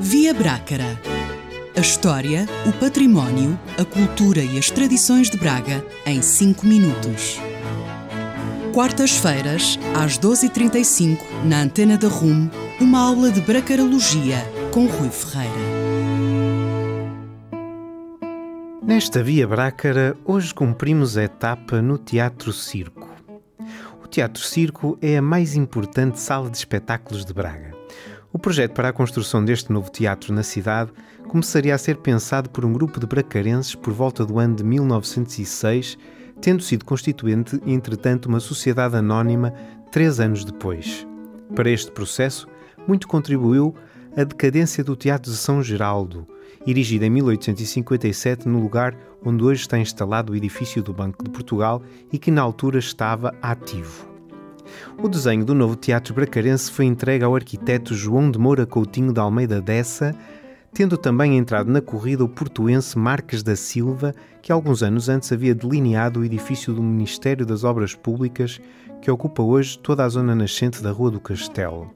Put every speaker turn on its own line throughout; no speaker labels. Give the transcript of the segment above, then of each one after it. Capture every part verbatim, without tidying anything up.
Via Brácara. A história, o património, a cultura e as tradições de Braga em cinco minutos. Quartas-feiras, às doze e trinta e cinco, na Antena da R U M, uma aula de bracarologia com Rui Ferreira.
Nesta Via Brácara, hoje cumprimos a etapa no Teatro Circo. O Teatro Circo é a mais importante sala de espetáculos de Braga. O projeto para a construção deste novo teatro na cidade começaria a ser pensado por um grupo de bracarenses por volta do ano de mil novecentos e seis, tendo sido constituinte, entretanto, uma sociedade anónima três anos depois. Para este processo, muito contribuiu a decadência do Teatro de São Geraldo, erigido em mil oitocentos e cinquenta e sete no lugar onde hoje está instalado o edifício do Banco de Portugal e que na altura estava ativo. O desenho do novo teatro bracarense foi entregue ao arquiteto João de Moura Coutinho de Almeida Dessa, tendo também entrado na corrida o portuense Marques da Silva, que alguns anos antes havia delineado o edifício do Ministério das Obras Públicas, que ocupa hoje toda a zona nascente da Rua do Castelo.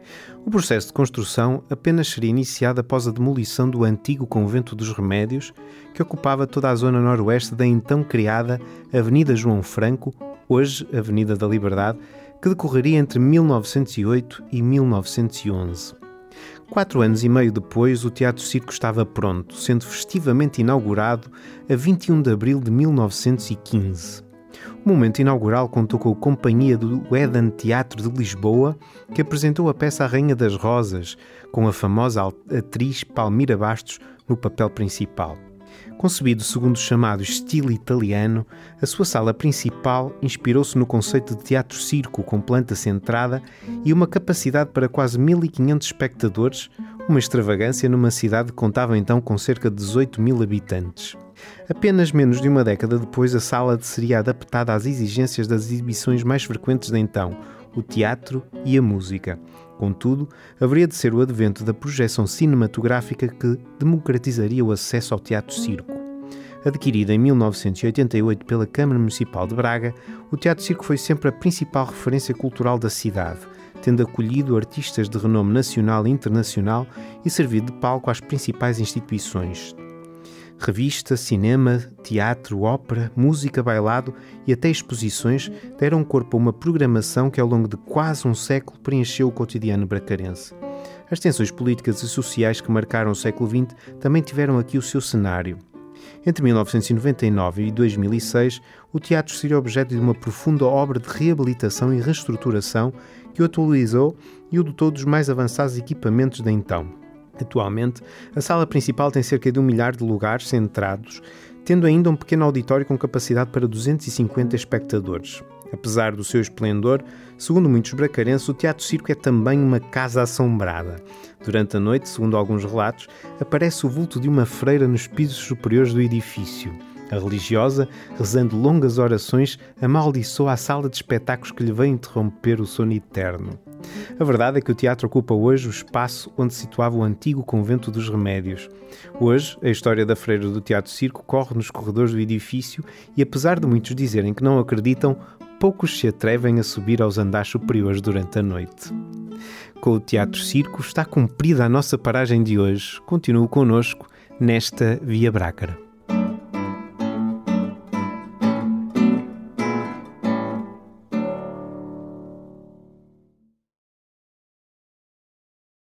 O processo de construção apenas seria iniciado após a demolição do antigo Convento dos Remédios, que ocupava toda a zona noroeste da então criada Avenida João Franco, hoje Avenida da Liberdade, que decorreria entre mil novecentos e oito e mil novecentos e onze. Quatro anos e meio depois, o Teatro Circo estava pronto, sendo festivamente inaugurado a vinte e um de abril de mil novecentos e quinze. O momento inaugural contou com a companhia do Eden Teatro de Lisboa, que apresentou a peça A Rainha das Rosas, com a famosa atriz Palmira Bastos no papel principal. Concebido segundo o chamado estilo italiano, a sua sala principal inspirou-se no conceito de teatro-circo com planta centrada e uma capacidade para quase mil e quinhentos espectadores, uma extravagância numa cidade que contava então com cerca de dezoito mil habitantes. Apenas menos de uma década depois, a sala seria adaptada às exigências das exibições mais frequentes de então, o teatro e a música. Contudo, haveria de ser o advento da projeção cinematográfica que democratizaria o acesso ao teatro-circo. Adquirido em mil novecentos e oitenta e oito pela Câmara Municipal de Braga, o teatro-circo foi sempre a principal referência cultural da cidade, tendo acolhido artistas de renome nacional e internacional e servido de palco às principais instituições. Revista, cinema, teatro, ópera, música, bailado e até exposições deram corpo a uma programação que ao longo de quase um século preencheu o cotidiano bracarense. As tensões políticas e sociais que marcaram o século vinte também tiveram aqui o seu cenário. Entre mil novecentos e noventa e nove e dois mil e seis, o teatro seria objeto de uma profunda obra de reabilitação e reestruturação que o atualizou e o dotou dos mais avançados equipamentos de então. Atualmente, a sala principal tem cerca de um milhar de lugares centrados, tendo ainda um pequeno auditório com capacidade para duzentos e cinquenta espectadores. Apesar do seu esplendor, segundo muitos bracarenses, o Teatro Circo é também uma casa assombrada. Durante a noite, segundo alguns relatos, aparece o vulto de uma freira nos pisos superiores do edifício. A religiosa, rezando longas orações, amaldiçoa a sala de espetáculos que lhe veio interromper o sono eterno. A verdade é que o teatro ocupa hoje o espaço onde se situava o antigo Convento dos Remédios. Hoje, a história da freira do Teatro Circo corre nos corredores do edifício e, apesar de muitos dizerem que não acreditam, poucos se atrevem a subir aos andares superiores durante a noite. Com o Teatro Circo está cumprida a nossa paragem de hoje. Continue connosco nesta Via Brácara.